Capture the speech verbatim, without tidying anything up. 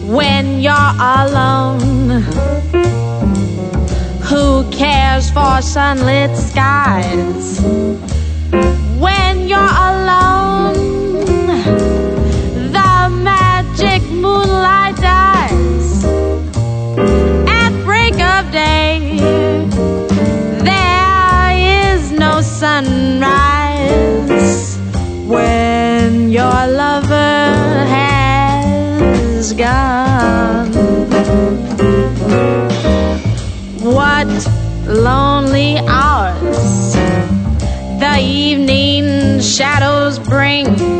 when you're alone? Who cares for sunlit skies when you're alone? The magic moonlight dies at break of day. There is no sunrise when your lover has gone. What lonely hours the evening shadows bring.